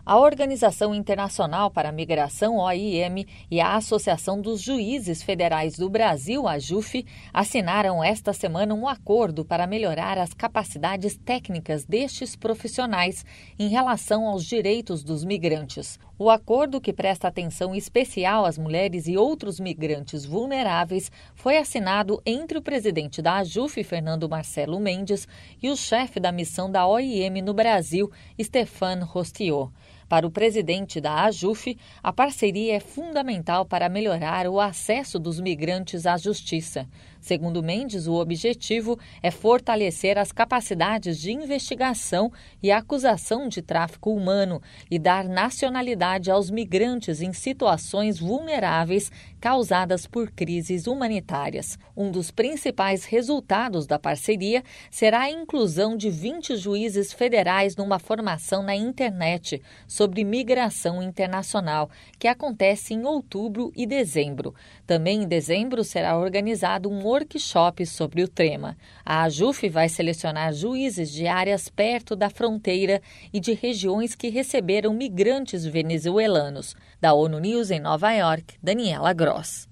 A Organização Internacional para a Migração, OIM, e a Associação dos Juízes Federais do Brasil, a AJUF, assinaram esta semana um acordo para melhorar as capacidades técnicas destes profissionais em relação aos direitos dos migrantes. O acordo, que presta atenção especial às mulheres e outros migrantes vulneráveis, foi assinado entre o presidente da AJUF, Fernando Marcelo Mendes, e o chefe da missão da OIM no Brasil, Stéphane Rostiot. Para o presidente da AJUF, a parceria é fundamental para melhorar o acesso dos migrantes à justiça. Segundo Mendes, o objetivo é fortalecer as capacidades de investigação e acusação de tráfico humano e dar nacionalidade aos migrantes em situações vulneráveis causadas por crises humanitárias. Um dos principais resultados da parceria será a inclusão de 20 juízes federais numa formação na internet sobre migração internacional, que acontece em outubro e dezembro. Também em dezembro será organizado um workshop sobre o tema. A AJUF vai selecionar juízes de áreas perto da fronteira e de regiões que receberam migrantes venezuelanos. Da ONU News em Nova York, Daniela Gross.